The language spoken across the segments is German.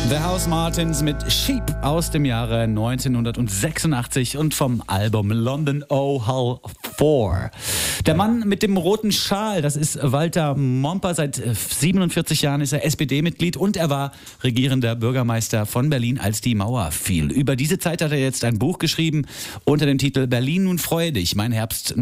The House Martins mit Sheep aus dem Jahre 1986 und vom Album London Oh Hull 4. Der Mann mit dem roten Schal, das ist Walter Momper. Seit 47 Jahren ist er SPD-Mitglied und er war regierender Bürgermeister von Berlin, als die Mauer fiel. Über diese Zeit hat er jetzt ein Buch geschrieben unter dem Titel Berlin nun freue dich. Mein Herbst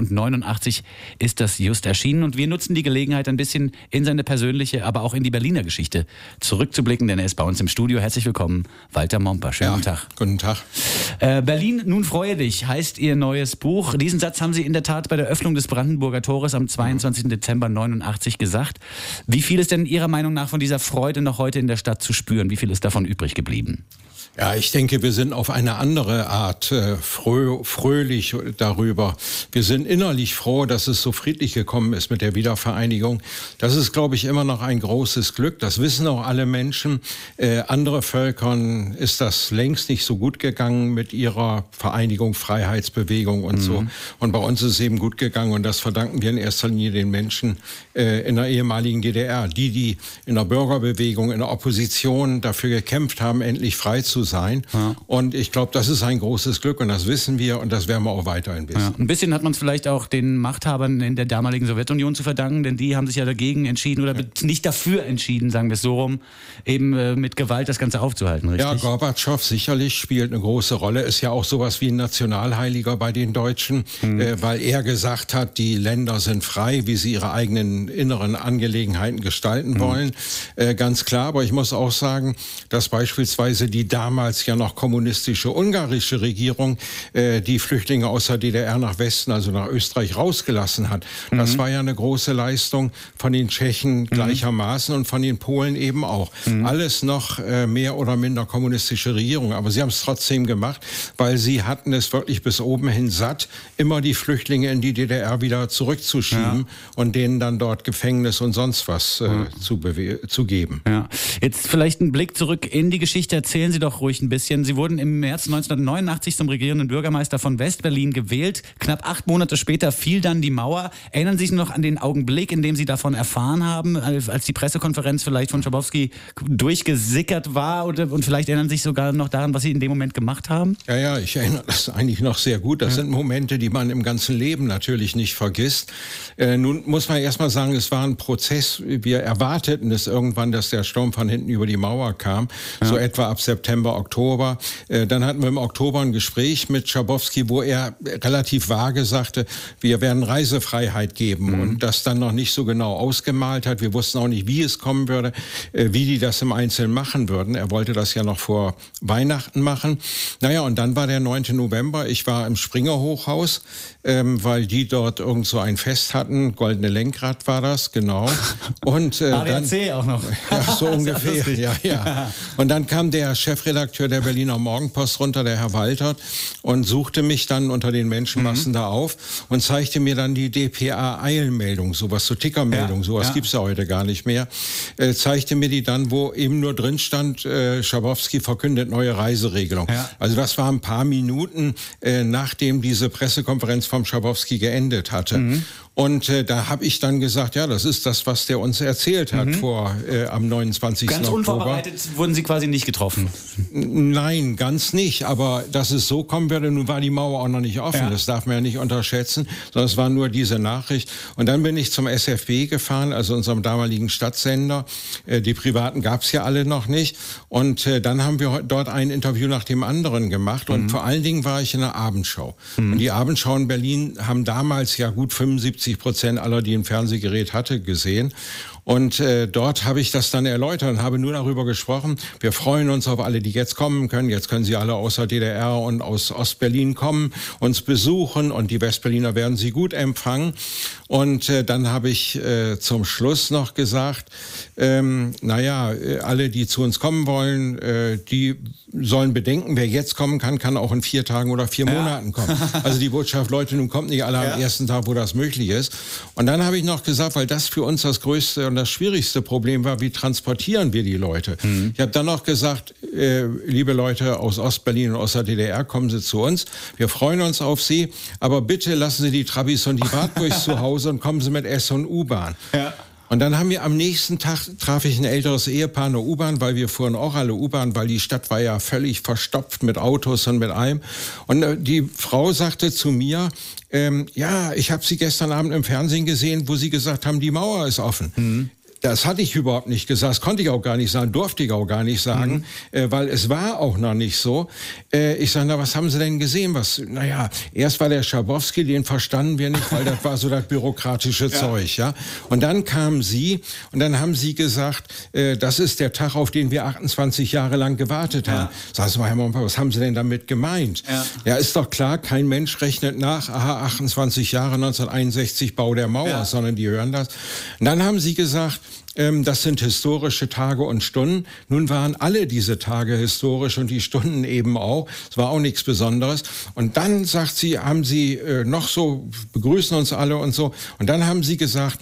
1989 ist das just erschienen und wir nutzen die Gelegenheit, ein bisschen in seine persönliche, aber auch in die Berliner Geschichte zurückzublicken, denn er ist bei uns im Studio. Herzlich willkommen, Walter Momper. Schönen guten Tag. Guten Tag. Berlin nun freue dich heißt Ihr neues Buch. Diesen Satz haben Sie in der Tat bei der Öffnung des Brandenburger Tores am 22. Dezember 89 gesagt. Wie viel ist denn Ihrer Meinung nach von dieser Freude noch heute in der Stadt zu spüren? Wie viel ist davon übrig geblieben? Ja, ich denke, wir sind auf eine andere Art fröhlich darüber. Wir sind innerlich froh, dass es so friedlich gekommen ist mit der Wiedervereinigung. Das ist, glaube ich, immer noch ein großes Glück. Das wissen auch alle Menschen. Andere Völkern ist das längst nicht so gut gegangen mit ihrer Vereinigung, Freiheitsbewegung und so. Und bei uns ist es eben gut gegangen und das verdanken wir in erster Linie den Menschen in der ehemaligen DDR. Die in der Bürgerbewegung, in der Opposition dafür gekämpft haben, endlich frei zu sein. Ja. Und ich glaube, das ist ein großes Glück und das wissen wir und das werden wir auch weiterhin wissen. Ja. Ein bisschen hat man es vielleicht auch den Machthabern in der damaligen Sowjetunion zu verdanken, denn die haben sich ja dagegen entschieden oder nicht dafür entschieden, sagen wir es so rum, eben mit Gewalt das Ganze aufzuhalten, richtig? Ja, Gorbatschow sicherlich spielt eine große Rolle, ist ja auch sowas wie ein Nationalheiliger bei den Deutschen, weil er gesagt hat, die Länder sind frei, wie sie ihre eigenen inneren Angelegenheiten gestalten wollen. Ganz klar, aber ich muss auch sagen, dass beispielsweise die damals ja noch kommunistische ungarische Regierung die Flüchtlinge aus der DDR nach Westen, also nach Österreich, rausgelassen hat. Das war ja eine große Leistung von den Tschechen gleichermaßen und von den Polen eben auch. Alles noch mehr oder minder kommunistische Regierung, aber sie haben es trotzdem gemacht, weil sie hatten es wirklich bis oben hin satt, immer die Flüchtlinge in die DDR wieder zurückzuschieben und denen dann dort Gefängnis und sonst was zu geben. Ja. Jetzt vielleicht ein Blick zurück in die Geschichte. Erzählen Sie doch ruhig ein bisschen. Sie wurden im März 1989 zum regierenden Bürgermeister von West-Berlin gewählt. Knapp 8 Monate später fiel dann die Mauer. Erinnern Sie sich noch an den Augenblick, in dem Sie davon erfahren haben, als die Pressekonferenz vielleicht von Schabowski durchgesickert war? Und vielleicht erinnern Sie sich sogar noch daran, was Sie in dem Moment gemacht haben? Ja, ich erinnere das eigentlich noch sehr gut. Das sind Momente, die man im ganzen Leben natürlich nicht vergisst. Nun muss man erst mal sagen, es war ein Prozess. Wir erwarteten es irgendwann, dass der Sturm von hinten über die Mauer kam. So etwa ab September, Oktober. Dann hatten wir im Oktober ein Gespräch mit Schabowski, wo er relativ vage sagte, wir werden Reisefreiheit geben und das dann noch nicht so genau ausgemalt hat. Wir wussten auch nicht, wie es kommen würde, wie die das im Einzelnen machen würden. Er wollte das ja noch vor Weihnachten machen. Naja, und dann war der 9. November. Ich war im Springer Hochhaus, weil die dort irgend so ein Fest hatten. Goldene Lenkrad war das, genau. Und ADAC dann auch noch. Ja, so ungefähr. Ja. Und dann kam der Chefredakteur der Berliner Morgenpost runter, der Herr Waltert, und suchte mich dann unter den Menschenmassen da auf und zeigte mir dann die dpa-Eilmeldung, sowas, so Tickermeldung, sowas gibt's ja heute gar nicht mehr, zeigte mir die dann, wo eben nur drin stand, Schabowski verkündet neue Reiseregelung. Ja. Also das war ein paar Minuten, nachdem diese Pressekonferenz vom Schabowski geendet hatte. Und da habe ich dann gesagt, ja, das ist das, was der uns erzählt hat am 29. Ganz Oktober. Unvorbereitet wurden Sie quasi nicht getroffen? Nein, ganz nicht. Aber dass es so kommen würde, nun war die Mauer auch noch nicht offen. Ja. Das darf man ja nicht unterschätzen, sondern es war nur diese Nachricht. Und dann bin ich zum SFB gefahren, also unserem damaligen Stadtsender. Die privaten gab es ja alle noch nicht. Und dann haben wir dort ein Interview nach dem anderen gemacht. Und vor allen Dingen war ich in der Abendschau. Und die Abendschau in Berlin haben damals ja gut 75% aller, die ein Fernsehgerät hatte, gesehen. Und dort habe ich das dann erläutert und habe nur darüber gesprochen. Wir freuen uns auf alle, die jetzt kommen können. Jetzt können sie alle aus der DDR und aus Ostberlin kommen, uns besuchen und die Westberliner werden sie gut empfangen. Und dann habe ich zum Schluss noch gesagt, alle, die zu uns kommen wollen, die sollen bedenken, wer jetzt kommen kann, kann auch in 4 Tagen oder 4 Monaten kommen. Also die Botschaft, Leute, nun kommt nicht alle am ersten Tag, wo das möglich ist. Und dann habe ich noch gesagt, weil das für uns das größte und das schwierigste Problem war, wie transportieren wir die Leute? Ich habe dann noch gesagt, liebe Leute aus Ostberlin und aus der DDR, kommen Sie zu uns. Wir freuen uns auf Sie, aber bitte lassen Sie die Trabis und die Wartburgs zu Hause und kommen Sie mit S und U-Bahn. Ja. Und dann haben wir am nächsten Tag, traf ich ein älteres Ehepaar in der U-Bahn, weil wir fuhren auch alle U-Bahn, weil die Stadt war ja völlig verstopft mit Autos und mit allem. Und die Frau sagte zu mir, ja, ich habe Sie gestern Abend im Fernsehen gesehen, wo Sie gesagt haben, die Mauer ist offen. Mhm. Das hatte ich überhaupt nicht gesagt, das konnte ich auch gar nicht sagen, durfte ich auch gar nicht sagen, weil es war auch noch nicht so. Ich sage, na, was haben Sie denn gesehen? Naja, erst war der Schabowski, den verstanden wir nicht, weil das war so das bürokratische Zeug, ja. Und dann kamen Sie und dann haben Sie gesagt, das ist der Tag, auf den wir 28 Jahre lang gewartet haben. Sag mal, Herr Momper, was haben Sie denn damit gemeint? Ja, ist doch klar, kein Mensch rechnet nach, 28 Jahre, 1961 Bau der Mauer, sondern die hören das. Und dann haben Sie gesagt, das sind historische Tage und Stunden. Nun waren alle diese Tage historisch und die Stunden eben auch. Es war auch nichts Besonderes. Und dann, sagt sie, haben Sie noch so, begrüßen uns alle und so. Und dann haben Sie gesagt,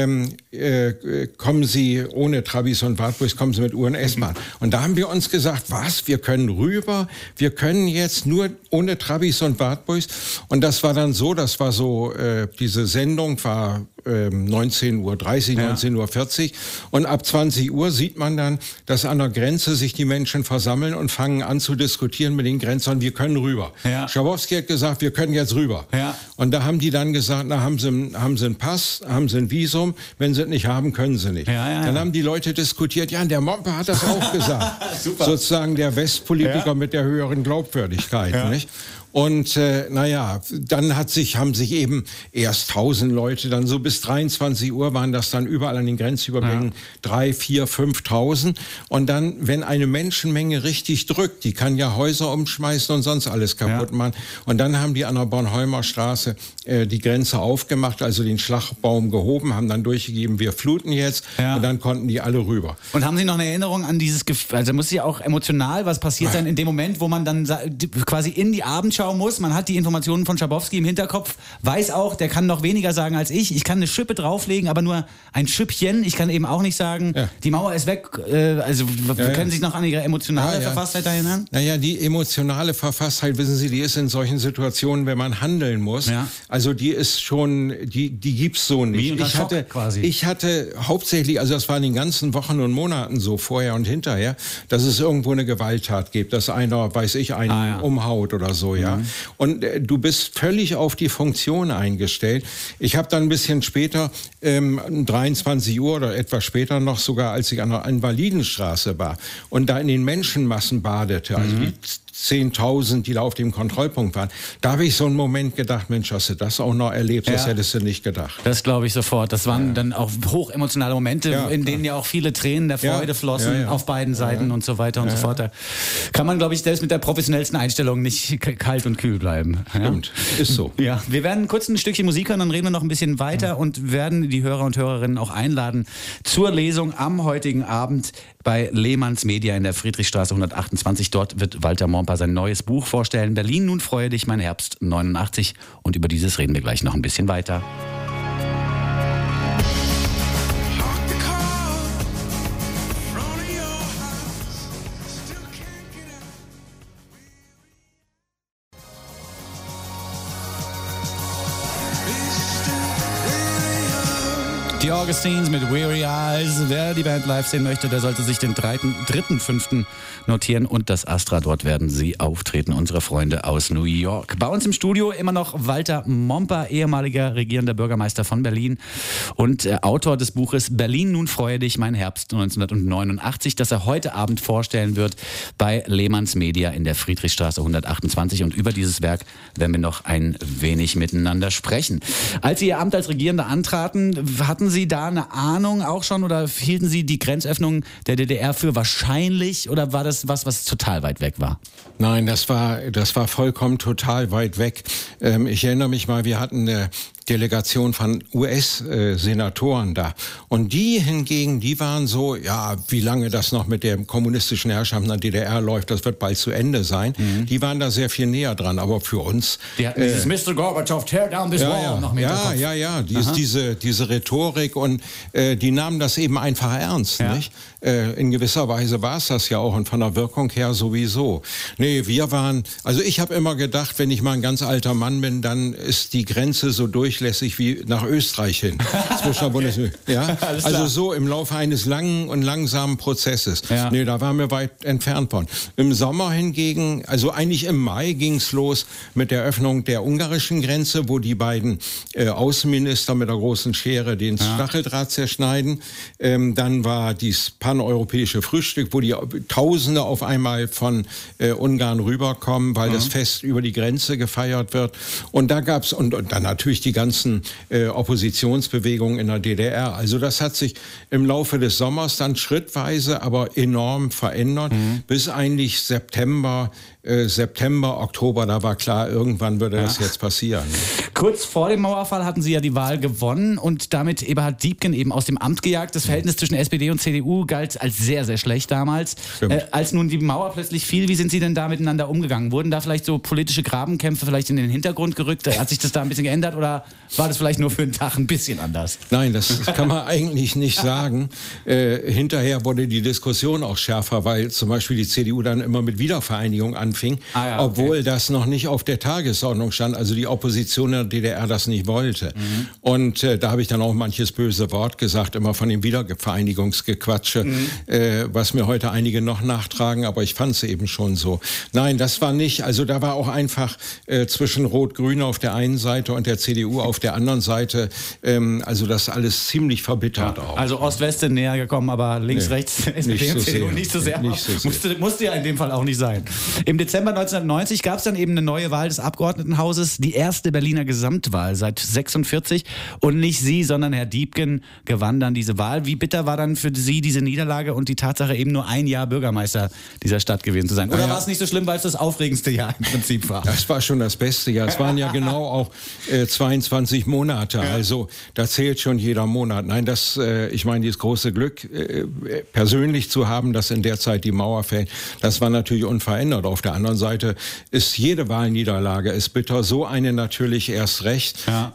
kommen Sie ohne Trabis und Wartburgs, kommen Sie mit U- und S-Bahn. Und da haben wir uns gesagt, was, wir können rüber, wir können jetzt nur ohne Trabis und Wartburgs. Und das war dann so, diese Sendung war 19:30 Uhr, 19:40 Uhr. Und ab 20 Uhr sieht man dann, dass an der Grenze sich die Menschen versammeln und fangen an zu diskutieren mit den Grenzern, wir können rüber. Schabowski hat gesagt, wir können jetzt rüber. Und da haben die dann gesagt, na, haben Sie einen Pass, haben Sie ein Visum, wenn Sie es nicht haben, können Sie nicht. Dann haben die Leute diskutiert, ja, der Momper hat das auch gesagt. Sozusagen der Westpolitiker mit der höheren Glaubwürdigkeit, nicht? Und dann haben sich eben erst 1000 Leute, dann so bis 23 Uhr waren das dann überall an den Grenzübergängen 3, 4, 5.000. Und dann, wenn eine Menschenmenge richtig drückt, die kann ja Häuser umschmeißen und sonst alles kaputt machen. Und dann haben die an der Bornholmer Straße die Grenze aufgemacht, also den Schlagbaum gehoben, haben dann durchgegeben, wir fluten jetzt. Und dann konnten die alle rüber. Und haben Sie noch eine Erinnerung an dieses Gefühl? Also muss ja auch emotional was passiert sein in dem Moment, wo man dann quasi in die Abendschau muss. Man hat die Informationen von Schabowski im Hinterkopf, weiß auch, der kann noch weniger sagen als ich. Ich kann eine Schippe drauflegen, aber nur ein Schüppchen. Ich kann eben auch nicht sagen, die Mauer ist weg. Können Sie sich noch an Ihre emotionale Verfasstheit erinnern? Naja, die emotionale Verfasstheit, wissen Sie, die ist in solchen Situationen, wenn man handeln muss. Also die ist schon, die gibt's so nicht. Wie unter Schock quasi. Ich hatte hauptsächlich, also das war in den ganzen Wochen und Monaten so, vorher und hinterher, dass es irgendwo eine Gewalttat gibt, dass einer, einen umhaut oder so, Und du bist völlig auf die Funktion eingestellt. Ich habe dann ein bisschen später, 23 Uhr oder etwas später noch sogar, als ich an der Invalidenstraße war und da in den Menschenmassen badete, also die 10.000, die da auf dem Kontrollpunkt waren. Da habe ich so einen Moment gedacht, Mensch, hast du das auch noch erlebt? Das hättest du nicht gedacht. Das glaube ich sofort. Das waren dann auch hochemotionale Momente, in denen ja auch viele Tränen der Freude flossen auf beiden Seiten und so weiter und so fort. Da kann man, glaube ich, selbst mit der professionellsten Einstellung nicht kalt und kühl bleiben. Stimmt, ist so. Ja, wir werden kurz ein Stückchen Musik hören, dann reden wir noch ein bisschen weiter und werden die Hörer und Hörerinnen auch einladen zur Lesung am heutigen Abend bei Lehmanns Media in der Friedrichstraße 128. Dort wird Walter Momper sein neues Buch vorstellen. Berlin, nun freue dich, mein Herbst 89. Und über dieses reden wir gleich noch ein bisschen weiter. Die Augustines mit Weary Eyes. Wer die Band live sehen möchte, der sollte sich den 3.5. notieren. Und das Astra, dort werden sie auftreten, unsere Freunde aus New York. Bei uns im Studio immer noch Walter Momper, ehemaliger regierender Bürgermeister von Berlin und Autor des Buches Berlin, nun freue dich, mein Herbst 1989, das er heute Abend vorstellen wird bei Lehmanns Media in der Friedrichstraße 128. Und über dieses Werk werden wir noch ein wenig miteinander sprechen. Als Sie Ihr Amt als Regierender antraten, hatten Sie da eine Ahnung auch schon oder hielten Sie die Grenzöffnung der DDR für wahrscheinlich oder war das was total weit weg war? Nein, das war vollkommen total weit weg. Ich erinnere mich mal, wir hatten eine Delegation von US-Senatoren da. Und die hingegen, die waren so, ja, wie lange das noch mit der kommunistischen Herrschaft in der DDR läuft, das wird bald zu Ende sein. Die waren da sehr viel näher dran. Aber für uns... Die hatten dieses Mr. Gorbatschow, tear down this wall noch mehr. Diese Rhetorik und die nahmen das eben einfach ernst, nicht? In gewisser Weise war es das ja auch und von der Wirkung her sowieso. Nee, ich habe immer gedacht, wenn ich mal ein ganz alter Mann bin, dann ist die Grenze so durch durchlässig wie nach Österreich hin. Ja? Also so im Laufe eines langen und langsamen Prozesses. Ja. Nee, da waren wir weit entfernt von. Im Sommer hingegen, also eigentlich im Mai ging es los mit der Öffnung der ungarischen Grenze, wo die beiden Außenminister mit der großen Schere den Stacheldraht zerschneiden. Dann war dieses paneuropäische Frühstück, wo die Tausende auf einmal von Ungarn rüberkommen, weil das Fest über die Grenze gefeiert wird. Und da gab's und dann natürlich die ganzen Oppositionsbewegungen in der DDR. Also das hat sich im Laufe des Sommers dann schrittweise, aber enorm verändert, bis eigentlich September, Oktober, da war klar, irgendwann würde das jetzt passieren. Kurz vor dem Mauerfall hatten Sie ja die Wahl gewonnen und damit Eberhard Diepgen eben aus dem Amt gejagt. Das Verhältnis zwischen SPD und CDU galt als sehr, sehr schlecht damals. Als nun die Mauer plötzlich fiel, wie sind Sie denn da miteinander umgegangen? Wurden da vielleicht so politische Grabenkämpfe vielleicht in den Hintergrund gerückt? Hat sich das da ein bisschen geändert oder war das vielleicht nur für einen Tag ein bisschen anders? Nein, das kann man eigentlich nicht sagen. Hinterher wurde die Diskussion auch schärfer, weil zum Beispiel die CDU dann immer mit Wiedervereinigung anfing, obwohl das noch nicht auf der Tagesordnung stand, also die Opposition der DDR das nicht wollte. Und da habe ich dann auch manches böse Wort gesagt, immer von dem Wiedervereinigungsgequatsche, was mir heute einige noch nachtragen, aber ich fand es eben schon so. Nein, das war nicht, also da war auch einfach zwischen Rot-Grün auf der einen Seite und der CDU auf der anderen Seite, also das alles ziemlich verbittert auch. Also Ost-West sind näher gekommen, aber links-rechts SPD und CDU nicht so sehr. Musste ja in dem Fall auch nicht sein. Im Dezember 1990 gab es dann eben eine neue Wahl des Abgeordnetenhauses, die erste Berliner Gesamtwahl seit 46 und nicht Sie, sondern Herr Diepgen gewann dann diese Wahl. Wie bitter war dann für Sie diese Niederlage und die Tatsache, eben nur ein Jahr Bürgermeister dieser Stadt gewesen zu sein? Oder war es nicht so schlimm, weil es das aufregendste Jahr im Prinzip war? Das war schon das beste Jahr. Es waren ja genau auch 22 Monate, also da zählt schon jeder Monat. Nein, ich meine, dieses große Glück, persönlich zu haben, dass in der Zeit die Mauer fällt, das war natürlich unverändert. Auf der anderen Seite ist jede Wahlniederlage ist bitter, so eine natürlich erst recht. Ja.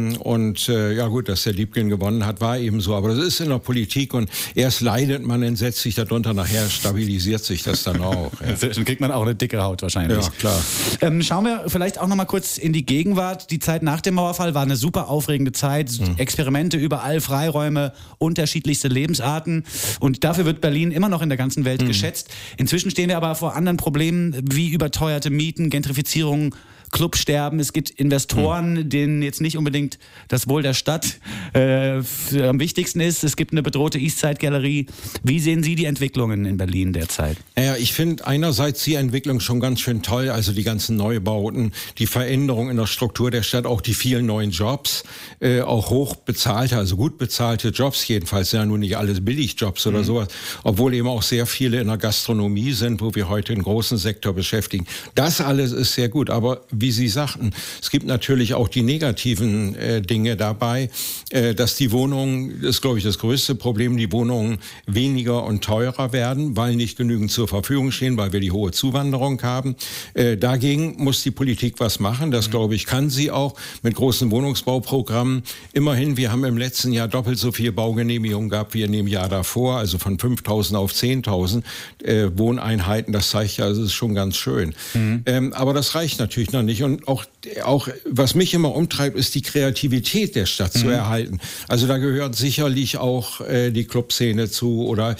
Ja gut, dass der Diepgen gewonnen hat, war eben so. Aber das ist in der Politik und erst leidet man entsetzlich darunter, nachher stabilisiert sich das dann auch. Ja. Dann kriegt man auch eine dicke Haut wahrscheinlich. Ja, klar. Schauen wir vielleicht auch noch mal kurz in die Gegenwart. Die Zeit nach dem Mauerfall war eine super aufregende Zeit. Experimente überall, Freiräume, unterschiedlichste Lebensarten. Und dafür wird Berlin immer noch in der ganzen Welt geschätzt. Inzwischen stehen wir aber vor anderen Problemen wie überteuerte Mieten, Gentrifizierung, Clubsterben. Es gibt Investoren, denen jetzt nicht unbedingt das Wohl der Stadt am wichtigsten ist. Es gibt eine bedrohte Eastside-Galerie. Wie sehen Sie die Entwicklungen in Berlin derzeit? Naja, ich finde einerseits die Entwicklung schon ganz schön toll, also die ganzen Neubauten, die Veränderung in der Struktur der Stadt, auch die vielen neuen Jobs, auch hoch bezahlte, also gut bezahlte Jobs jedenfalls, ja nun nicht alles Billigjobs oder sowas, obwohl eben auch sehr viele in der Gastronomie sind, wo wir heute einen großen Sektor beschäftigen. Das alles ist sehr gut, aber wie Sie sagten, es gibt natürlich auch die negativen Dinge dabei, dass die Wohnungen, das ist glaube ich das größte Problem, die Wohnungen weniger und teurer werden, weil nicht genügend zur Verfügung stehen, weil wir die hohe Zuwanderung haben. Dagegen muss die Politik was machen, das glaube ich kann sie auch mit großen Wohnungsbauprogrammen. Immerhin, wir haben im letzten Jahr doppelt so viel Baugenehmigungen gehabt wie in dem Jahr davor, also von 5.000 auf 10.000 Wohneinheiten, das zeigt ja, es ist schon ganz schön. Aber das reicht natürlich noch nicht. Und auch was mich immer umtreibt, ist die Kreativität der Stadt zu erhalten. Also da gehört sicherlich auch die Clubszene zu oder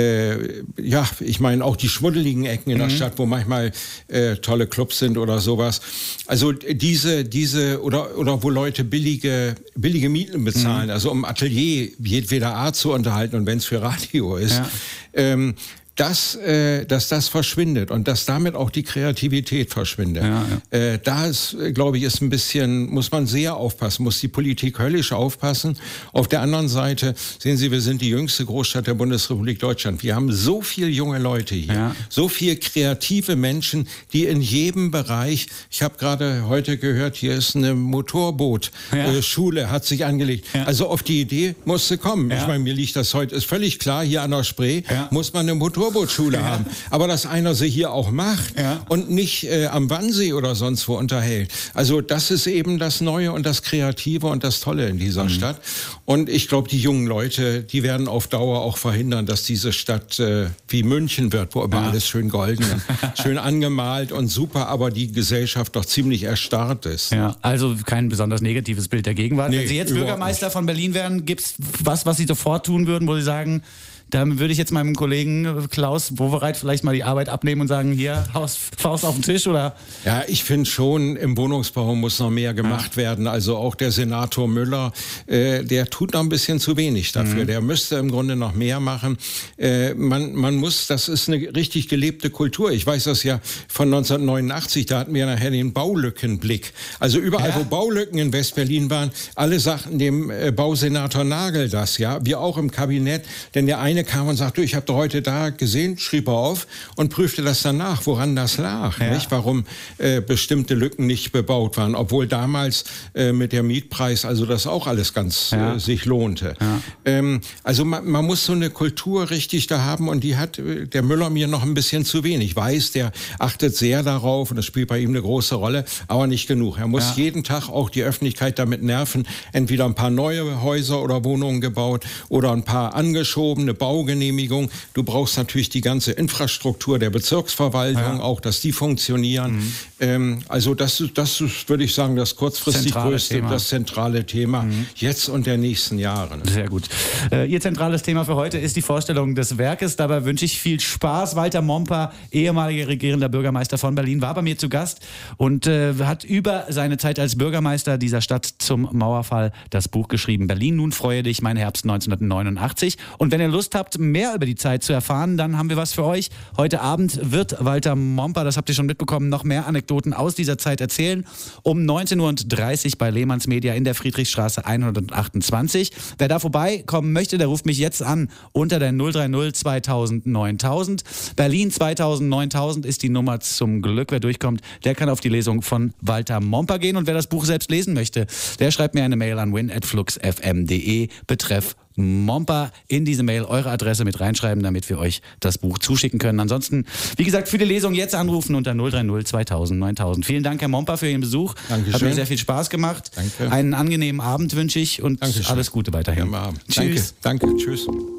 ich meine auch die schmuddeligen Ecken in der Stadt, wo manchmal tolle Clubs sind oder sowas. Also diese oder wo Leute billige Mieten bezahlen, also um Atelier jedweder Art zu unterhalten und wenn es für Radio ist. Ja. Dass das verschwindet und dass damit auch die Kreativität verschwindet. Da ist, glaube ich, ist ein bisschen, muss man sehr aufpassen, muss die Politik höllisch aufpassen. Auf der anderen Seite, sehen Sie, wir sind die jüngste Großstadt der Bundesrepublik Deutschland. Wir haben so viele junge Leute hier, so viele kreative Menschen, die in jedem Bereich, ich habe gerade heute gehört, hier ist eine Motorbootschule, hat sich angelegt. Also auf die Idee musste kommen. Ich meine, mir liegt das heute, ist völlig klar, hier an der Spree muss man eine Motorbootschule Motorbootschule haben, aber dass einer sie hier auch macht und nicht am Wannsee oder sonst wo unterhält. Also das ist eben das Neue und das Kreative und das Tolle in dieser Stadt. Und ich glaube, die jungen Leute, die werden auf Dauer auch verhindern, dass diese Stadt wie München wird, wo immer alles schön golden, schön angemalt und super, aber die Gesellschaft doch ziemlich erstarrt ist. Ja, also kein besonders negatives Bild der Gegenwart. Nee, wenn Sie jetzt Bürgermeister von Berlin wären, gibt es was Sie sofort tun würden, wo Sie sagen, da würde ich jetzt meinem Kollegen Klaus Wowereit vielleicht mal die Arbeit abnehmen und sagen, hier, Faust auf den Tisch, oder? Ja, ich finde schon, im Wohnungsbau muss noch mehr gemacht werden. Also auch der Senator Müller, der tut noch ein bisschen zu wenig dafür. Der müsste im Grunde noch mehr machen. Man muss, das ist eine richtig gelebte Kultur. Ich weiß das ja von 1989, da hatten wir nachher den Baulückenblick. Also überall, wo Baulücken in Westberlin waren, alle sagten dem Bausenator Nagel das, ja. Wir auch im Kabinett, denn der eine kam und sagte, ich habe doch heute da gesehen, schrieb er auf und prüfte das dann nach, woran das lag, nicht? Warum bestimmte Lücken nicht bebaut waren, obwohl damals mit der Mietpreis, also das auch alles ganz sich lohnte. Also man muss so eine Kultur richtig da haben und die hat der Müller mir noch ein bisschen zu wenig. Ich weiß, der achtet sehr darauf und das spielt bei ihm eine große Rolle, aber nicht genug. Er muss jeden Tag auch die Öffentlichkeit damit nerven, entweder ein paar neue Häuser oder Wohnungen gebaut oder ein paar angeschobene Baugenehmigung. Du brauchst natürlich die ganze Infrastruktur der Bezirksverwaltung, auch, dass die funktionieren. Also das ist, würde ich sagen, das kurzfristig größte, das zentrale Thema jetzt und der nächsten Jahre. Sehr gut. Ihr zentrales Thema für heute ist die Vorstellung des Werkes. Dabei wünsche ich viel Spaß. Walter Momper, ehemaliger regierender Bürgermeister von Berlin, war bei mir zu Gast und hat über seine Zeit als Bürgermeister dieser Stadt zum Mauerfall das Buch geschrieben. Berlin, nun freue dich, mein Herbst 1989. Und wenn ihr Lust habt, mehr über die Zeit zu erfahren, dann haben wir was für euch. Heute Abend wird Walter Momper, das habt ihr schon mitbekommen, noch mehr Anekdoten aus dieser Zeit erzählen. Um 19.30 Uhr bei Lehmanns Media in der Friedrichstraße 128. Wer da vorbeikommen möchte, der ruft mich jetzt an unter der 030 2000 9000. Berlin 2000 9000 ist die Nummer zum Glück. Wer durchkommt, der kann auf die Lesung von Walter Momper gehen. Und wer das Buch selbst lesen möchte, der schreibt mir eine Mail an win@fluxfm.de betreff Momper, in diese Mail eure Adresse mit reinschreiben, damit wir euch das Buch zuschicken können. Ansonsten, wie gesagt, für die Lesung jetzt anrufen unter 030 2000 9000. Vielen Dank, Herr Momper, für Ihren Besuch. Dankeschön. Hat mir sehr viel Spaß gemacht. Danke. Einen angenehmen Abend wünsche ich und alles Gute weiterhin. Tschüss. Danke. Tschüss.